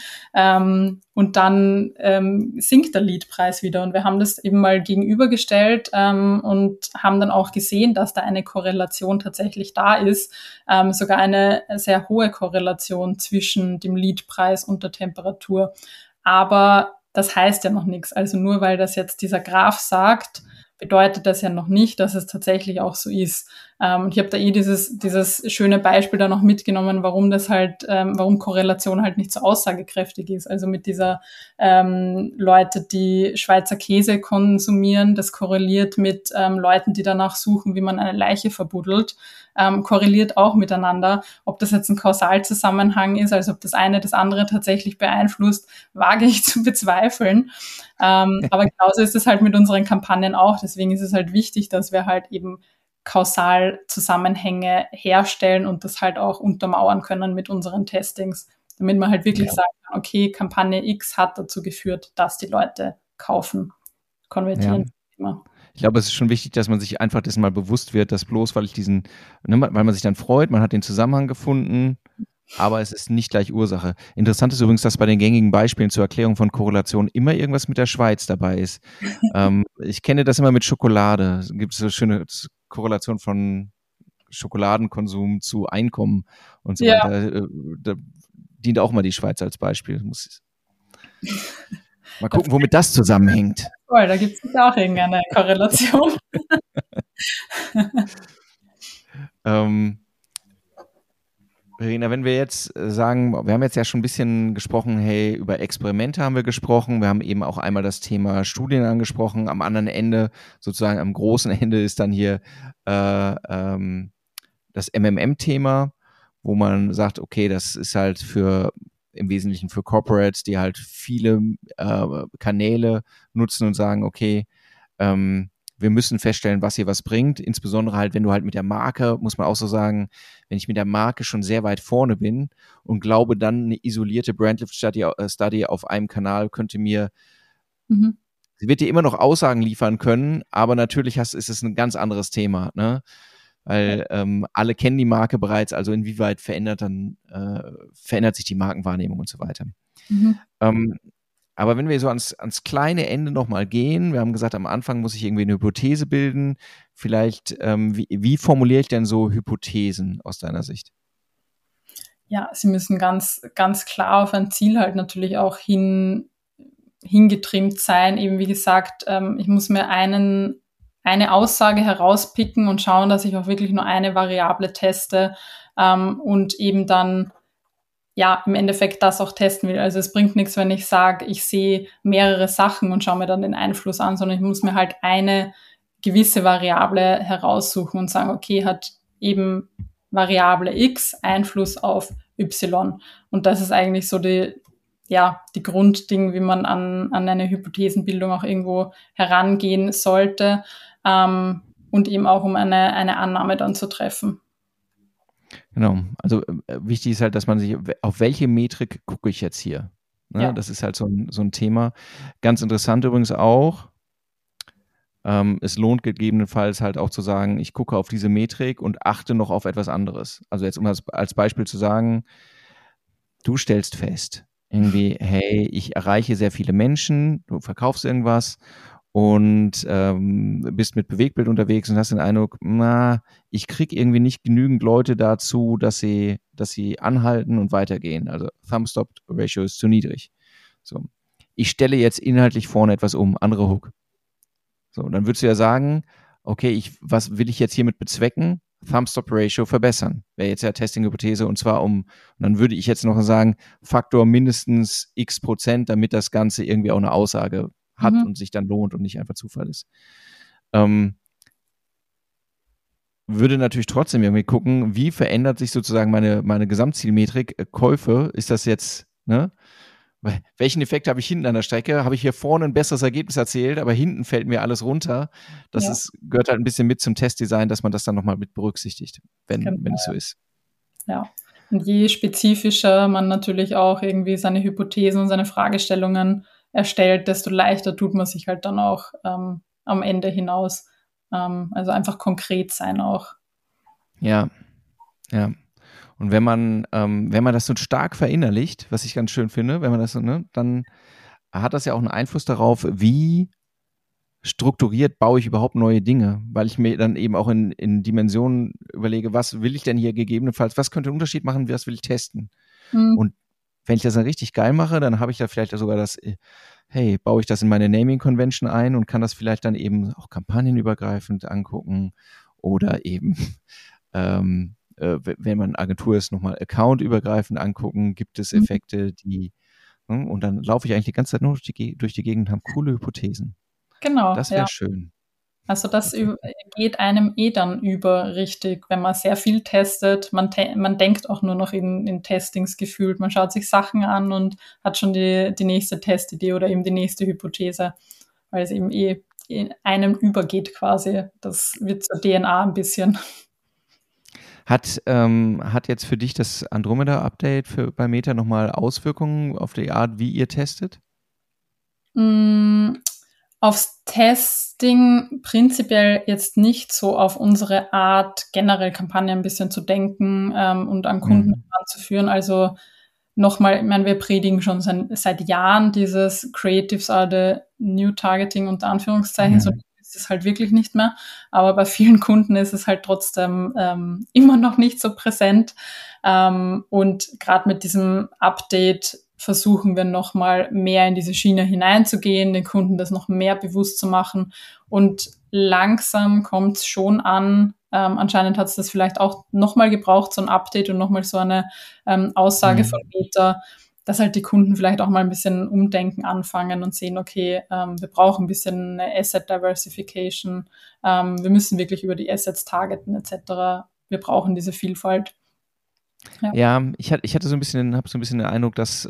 und dann sinkt der Leadpreis wieder. Und wir haben das eben mal gegenübergestellt und haben dann auch gesehen, dass da eine Korrelation tatsächlich da ist, sogar eine sehr hohe Korrelation zwischen dem Leadpreis und der Temperatur. Aber das heißt ja noch nichts. Also nur weil das jetzt dieser Graph sagt, bedeutet das ja noch nicht, dass es tatsächlich auch so ist. Und ich habe da dieses schöne Beispiel da noch mitgenommen, warum das halt, warum Korrelation halt nicht so aussagekräftig ist. Also mit dieser Leute, die Schweizer Käse konsumieren, das korreliert mit Leuten, die danach suchen, wie man eine Leiche verbuddelt, korreliert auch miteinander. Ob das jetzt ein Kausalzusammenhang ist, also ob das eine das andere tatsächlich beeinflusst, wage ich zu bezweifeln. Aber genauso ist es halt mit unseren Kampagnen auch. Deswegen ist es halt wichtig, dass wir halt eben Kausalzusammenhänge herstellen und das halt auch untermauern können mit unseren Testings, damit man halt wirklich sagen kann, okay, Kampagne X hat dazu geführt, dass die Leute kaufen, konvertieren.
Ja. Ich glaube, es ist schon wichtig, dass man sich einfach dessen mal bewusst wird, dass bloß, weil man sich dann freut, man hat den Zusammenhang gefunden, aber es ist nicht gleich Ursache. Interessant ist übrigens, dass bei den gängigen Beispielen zur Erklärung von Korrelation immer irgendwas mit der Schweiz dabei ist. Ich kenne das immer mit Schokolade. Es gibt so schöne Korrelation von Schokoladenkonsum zu Einkommen und so weiter. Da dient auch mal die Schweiz als Beispiel. Mal gucken, womit das zusammenhängt.
Cool, da gibt es auch irgendeine Korrelation.
Verena, wenn wir jetzt sagen, wir haben jetzt ja schon ein bisschen gesprochen, hey, über Experimente haben wir gesprochen, wir haben eben auch einmal das Thema Studien angesprochen, am anderen Ende, sozusagen am großen Ende ist dann hier das MMM-Thema, wo man sagt, okay, das ist halt im Wesentlichen für Corporates, die halt viele Kanäle nutzen und sagen, okay, wir müssen feststellen, was hier was bringt, insbesondere halt, wenn du halt mit der Marke, muss man auch so sagen, wenn ich mit der Marke schon sehr weit vorne bin und glaube, dann eine isolierte Brandlift-Study auf einem Kanal könnte mir, sie wird dir immer noch Aussagen liefern können, aber natürlich ist es ein ganz anderes Thema, ne? Weil alle kennen die Marke bereits, also inwieweit verändert sich die Markenwahrnehmung und so weiter. Aber wenn wir so ans kleine Ende nochmal gehen, wir haben gesagt, am Anfang muss ich irgendwie eine Hypothese bilden. Vielleicht, wie formuliere ich denn so Hypothesen aus deiner Sicht?
Ja, sie müssen ganz, ganz klar auf ein Ziel halt natürlich auch hingetrimmt sein. Eben wie gesagt, ich muss mir eine Aussage herauspicken und schauen, dass ich auch wirklich nur eine Variable teste und eben dann im Endeffekt das auch testen will. Also es bringt nichts, wenn ich sage, ich sehe mehrere Sachen und schaue mir dann den Einfluss an, sondern ich muss mir halt eine gewisse Variable heraussuchen und sagen, okay, hat eben Variable X Einfluss auf Y. Und das ist eigentlich so die Grundding, wie man an eine Hypothesenbildung auch irgendwo herangehen sollte und eben auch um eine Annahme dann zu treffen.
Genau, also wichtig ist halt, dass man sich, auf welche Metrik gucke ich jetzt hier? Ne? Ja. Das ist halt so ein Thema. Ganz interessant übrigens auch, Es lohnt gegebenenfalls halt auch zu sagen, ich gucke auf diese Metrik und achte noch auf etwas anderes. Also jetzt, um das als Beispiel zu sagen, du stellst fest, irgendwie, hey, ich erreiche sehr viele Menschen, du verkaufst irgendwas und bist mit Bewegtbild unterwegs und hast den Eindruck, ich kriege irgendwie nicht genügend Leute dazu, dass sie anhalten und weitergehen. Also Thumb-Stop-Ratio ist zu niedrig. So. Ich stelle jetzt inhaltlich vorne etwas um, andere Hook. So, und dann würdest du ja sagen, okay, was will ich jetzt hiermit bezwecken? Thumb-Stop-Ratio verbessern. Wäre jetzt ja Testing-Hypothese und zwar und dann würde ich jetzt noch sagen, Faktor mindestens x%, damit das Ganze irgendwie auch eine Aussage hat und sich dann lohnt und nicht einfach Zufall ist. Würde natürlich trotzdem irgendwie gucken, wie verändert sich sozusagen meine Gesamtzielmetrik, Käufe, ist das jetzt, ne? Welchen Effekt habe ich hinten an der Strecke? Habe ich hier vorne ein besseres Ergebnis erzielt, aber hinten fällt mir alles runter. Das gehört halt ein bisschen mit zum Testdesign, dass man das dann nochmal mit berücksichtigt, wenn es so ist.
Ja, und je spezifischer man natürlich auch irgendwie seine Hypothesen und seine Fragestellungen erstellt, desto leichter tut man sich halt dann auch am Ende hinaus. Also einfach konkret sein auch.
Ja. Und wenn man das so stark verinnerlicht, was ich ganz schön finde, wenn man das so, ne, dann hat das ja auch einen Einfluss darauf, wie strukturiert baue ich überhaupt neue Dinge, weil ich mir dann eben auch in Dimensionen überlege, was will ich denn hier gegebenenfalls, was könnte einen Unterschied machen, was will ich testen? Und wenn ich das dann richtig geil mache, dann habe ich da vielleicht sogar baue ich das in meine Naming Convention ein und kann das vielleicht dann eben auch kampagnenübergreifend angucken oder eben wenn man Agentur ist, nochmal accountübergreifend angucken, gibt es Effekte, und dann laufe ich eigentlich die ganze Zeit nur durch die Gegend und habe coole Hypothesen.
Genau.
Das wäre schön.
Also das geht einem dann über richtig, wenn man sehr viel testet. Man denkt auch nur noch in Testings gefühlt. Man schaut sich Sachen an und hat schon die nächste Testidee oder eben die nächste Hypothese, weil es eben in einem übergeht quasi. Das wird zur DNA ein bisschen.
Hat jetzt für dich das Andromeda-Update bei Meta nochmal Auswirkungen auf die Art, wie ihr testet?
Aufs Testing prinzipiell jetzt nicht, so auf unsere Art, generell Kampagnen ein bisschen zu denken und an Kunden anzuführen. Also nochmal, ich meine, wir predigen schon seit Jahren dieses Creatives are the new targeting unter Anführungszeichen, so ist es halt wirklich nicht mehr. Aber bei vielen Kunden ist es halt trotzdem immer noch nicht so präsent. Und gerade mit diesem Update versuchen wir nochmal mehr in diese Schiene hineinzugehen, den Kunden das noch mehr bewusst zu machen. Und langsam kommt es schon an. Anscheinend hat es das vielleicht auch nochmal gebraucht, so ein Update und nochmal so eine Aussage von Meta, dass halt die Kunden vielleicht auch mal ein bisschen umdenken anfangen und sehen, okay, wir brauchen ein bisschen eine Asset Diversification, wir müssen wirklich über die Assets targeten etc. Wir brauchen diese Vielfalt.
Ja, ich habe so ein bisschen den Eindruck, dass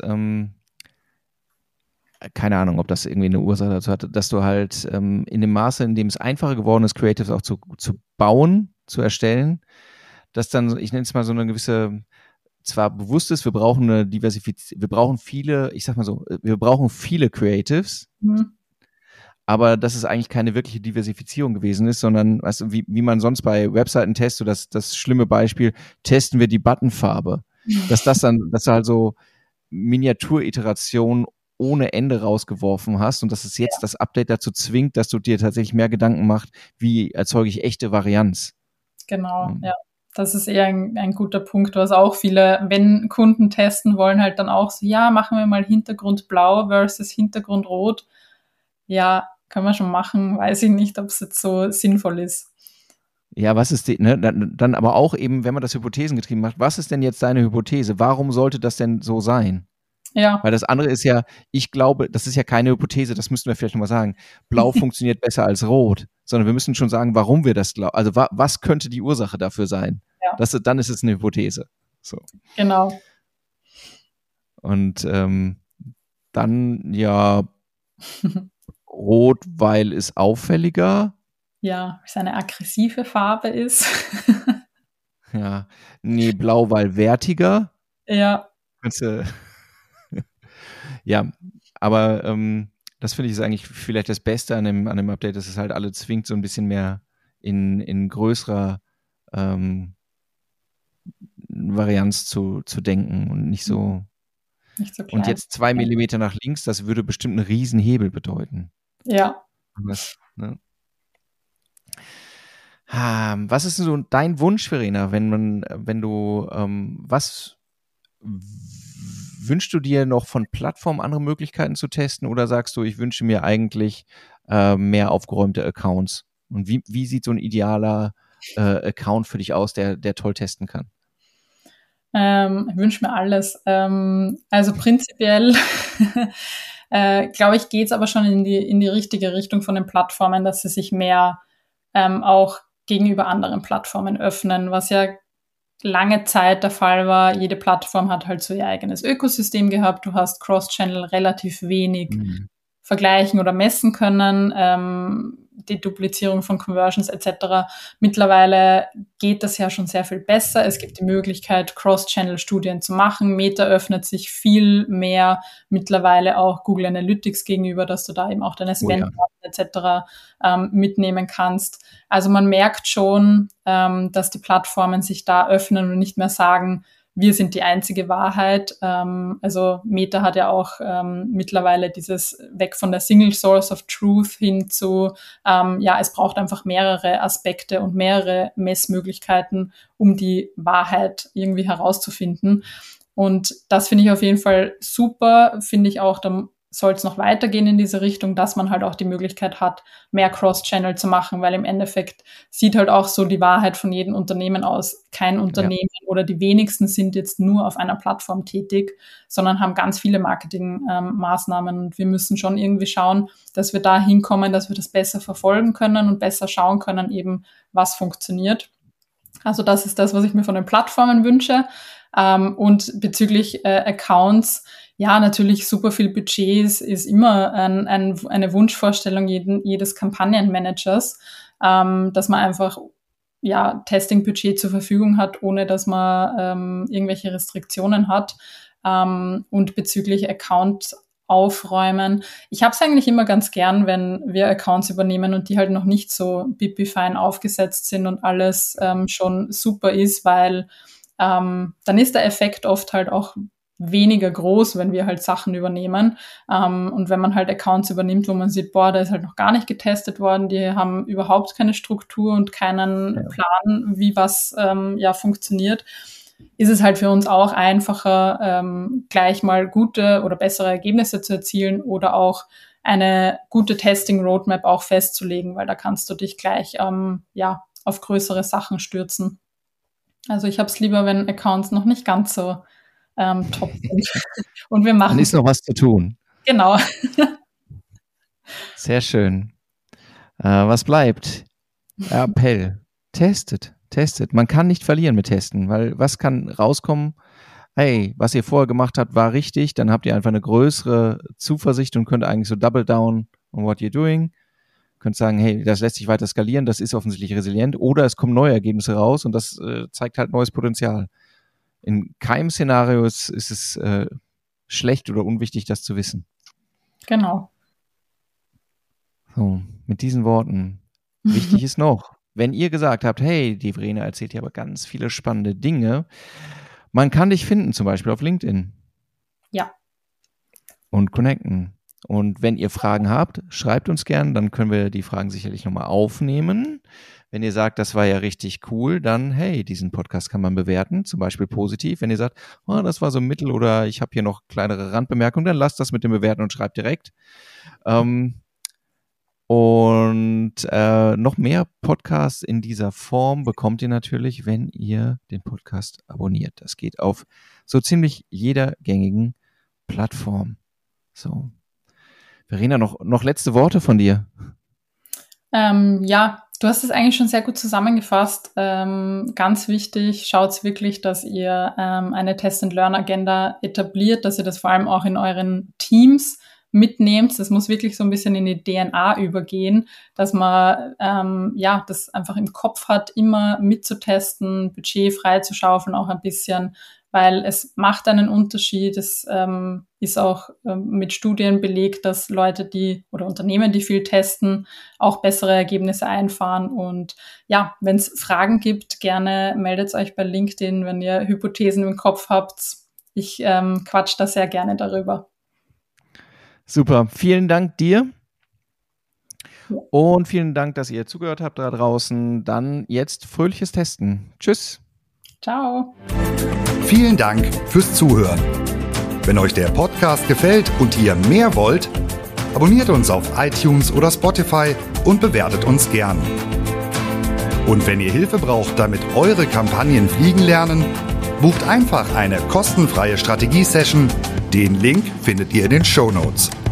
keine Ahnung, ob das irgendwie eine Ursache dazu hat, dass du halt in dem Maße, in dem es einfacher geworden ist, Creatives auch zu bauen, zu erstellen, dass dann, ich nenne es mal so eine gewisse, zwar bewusst ist, wir brauchen viele Creatives, aber dass es eigentlich keine wirkliche Diversifizierung gewesen ist, sondern weißt du, wie man sonst bei Webseiten testet, so das schlimme Beispiel, testen wir die Buttonfarbe. Dass du halt so Miniaturiterationen ohne Ende rausgeworfen hast und dass es jetzt das Update dazu zwingt, dass du dir tatsächlich mehr Gedanken machst, wie erzeuge ich echte Varianz.
Genau, ja. Das ist eher ein guter Punkt, was auch viele, wenn Kunden testen wollen, halt dann auch so, ja, machen wir mal Hintergrund blau versus Hintergrund rot. Ja, können wir schon machen, weiß ich nicht, ob es jetzt so sinnvoll ist.
Ja, was ist dann aber auch eben, wenn man das hypothesengetrieben macht, was ist denn jetzt deine Hypothese? Warum sollte das denn so sein?
Ja.
Weil das andere ist ja, ich glaube, das ist ja keine Hypothese, das müssten wir vielleicht nochmal sagen. Blau funktioniert besser als rot, sondern wir müssen schon sagen, warum wir das glauben. Also was könnte die Ursache dafür sein? Ja. Dann ist es eine Hypothese. So.
Genau.
Und dann ja rot, weil es auffälliger.
Ja, weil es eine aggressive Farbe ist.
Ja, nee, blau, weil wertiger.
Ja.
Ja, aber Das finde ich ist eigentlich vielleicht das Beste an dem Update, dass es halt alle zwingt, so ein bisschen mehr in größerer Varianz zu denken und nicht so.
Nicht so klein.
Und jetzt 2 Millimeter nach links, das würde bestimmt einen Riesenhebel bedeuten.
Ja.
Ne? Was ist denn so dein Wunsch, Verena, wenn du, was wünschst du dir noch von Plattformen andere Möglichkeiten zu testen oder sagst du, ich wünsche mir eigentlich mehr aufgeräumte Accounts? Und wie sieht so ein idealer Account für dich aus, der toll testen kann?
Ich wünsche mir alles. Also prinzipiell, glaube ich, geht es aber schon in die richtige Richtung von den Plattformen, dass sie sich mehr auch gegenüber anderen Plattformen öffnen, was ja lange Zeit der Fall war. Jede Plattform hat halt so ihr eigenes Ökosystem gehabt. Du hast Cross-Channel relativ wenig vergleichen oder messen können, die Duplizierung von Conversions etc. Mittlerweile geht das ja schon sehr viel besser. Es gibt die Möglichkeit, Cross-Channel-Studien zu machen. Meta öffnet sich viel mehr mittlerweile auch Google Analytics gegenüber, dass du da eben auch deine Spend-Daten etc. Mitnehmen kannst. Also man merkt schon, dass die Plattformen sich da öffnen und nicht mehr sagen, wir sind die einzige Wahrheit. Also Meta hat ja auch mittlerweile dieses weg von der Single Source of Truth hin zu, es braucht einfach mehrere Aspekte und mehrere Messmöglichkeiten, um die Wahrheit irgendwie herauszufinden. Und das finde ich auf jeden Fall super, finde ich auch, da soll es noch weitergehen in diese Richtung, dass man halt auch die Möglichkeit hat, mehr Cross-Channel zu machen, weil im Endeffekt sieht halt auch so die Wahrheit von jedem Unternehmen aus. Kein Unternehmen oder die wenigsten sind jetzt nur auf einer Plattform tätig, sondern haben ganz viele Marketingmaßnahmen. Und wir müssen schon irgendwie schauen, dass wir da hinkommen, dass wir das besser verfolgen können und besser schauen können, eben was funktioniert. Also das ist das, was ich mir von den Plattformen wünsche. Und bezüglich Accounts, ja, natürlich super viel Budget ist immer eine Wunschvorstellung jedes Kampagnenmanagers, dass man einfach Testing-Budget zur Verfügung hat, ohne dass man irgendwelche Restriktionen hat. Und bezüglich Account aufräumen. Ich habe es eigentlich immer ganz gern, wenn wir Accounts übernehmen und die halt noch nicht so pipi-fein aufgesetzt sind und alles schon super ist, weil dann ist der Effekt oft halt auch weniger groß, wenn wir halt Sachen übernehmen. Und wenn man halt Accounts übernimmt, wo man sieht, boah, da ist halt noch gar nicht getestet worden, die haben überhaupt keine Struktur und keinen Plan, wie was funktioniert, ist es halt für uns auch einfacher, gleich mal gute oder bessere Ergebnisse zu erzielen oder auch eine gute Testing-Roadmap auch festzulegen, weil da kannst du dich gleich auf größere Sachen stürzen. Also ich habe es lieber, wenn Accounts noch nicht ganz so top sind. Und wir machen.
Dann ist noch was zu tun.
Genau.
Sehr schön. Was bleibt? Appell. Testet. Man kann nicht verlieren mit Testen, weil was kann rauskommen? Hey, was ihr vorher gemacht habt, war richtig. Dann habt ihr einfach eine größere Zuversicht und könnt eigentlich so double down on what you're doing. Könnt sagen, hey, das lässt sich weiter skalieren, das ist offensichtlich resilient. Oder es kommen neue Ergebnisse raus und das zeigt halt neues Potenzial. In keinem Szenario ist es schlecht oder unwichtig, das zu wissen.
Genau.
So, mit diesen Worten. Wichtig ist noch, wenn ihr gesagt habt, hey, die Verena erzählt hier aber ganz viele spannende Dinge, man kann dich finden, zum Beispiel auf LinkedIn.
Ja.
Und connecten. Und wenn ihr Fragen habt, schreibt uns gern, dann können wir die Fragen sicherlich nochmal aufnehmen. Wenn ihr sagt, das war ja richtig cool, dann, hey, diesen Podcast kann man bewerten, zum Beispiel positiv. Wenn ihr sagt, oh, das war so mittel oder ich habe hier noch kleinere Randbemerkungen, dann lasst das mit dem Bewerten und schreibt direkt. Und noch mehr Podcasts in dieser Form bekommt ihr natürlich, wenn ihr den Podcast abonniert. Das geht auf so ziemlich jeder gängigen Plattform. So. Verena, noch letzte Worte von dir.
Du hast es eigentlich schon sehr gut zusammengefasst. Ganz wichtig, schaut wirklich, dass ihr eine Test-and-Learn-Agenda etabliert, dass ihr das vor allem auch in euren Teams mitnehmt. Das muss wirklich so ein bisschen in die DNA übergehen, dass man das einfach im Kopf hat, immer mitzutesten, Budget freizuschaufeln auch ein bisschen, weil es macht einen Unterschied. Es ist auch mit Studien belegt, dass Leute, oder Unternehmen, die viel testen, auch bessere Ergebnisse einfahren. Und ja, wenn es Fragen gibt, gerne meldet euch bei LinkedIn, wenn ihr Hypothesen im Kopf habt. Ich quatsch da sehr gerne darüber.
Super, vielen Dank dir. Und vielen Dank, dass ihr zugehört habt da draußen. Dann jetzt fröhliches Testen. Tschüss.
Ciao.
Vielen Dank fürs Zuhören. Wenn euch der Podcast gefällt und ihr mehr wollt, abonniert uns auf iTunes oder Spotify und bewertet uns gern. Und wenn ihr Hilfe braucht, damit eure Kampagnen fliegen lernen, bucht einfach eine kostenfreie Strategie-Session. Den Link findet ihr in den Shownotes.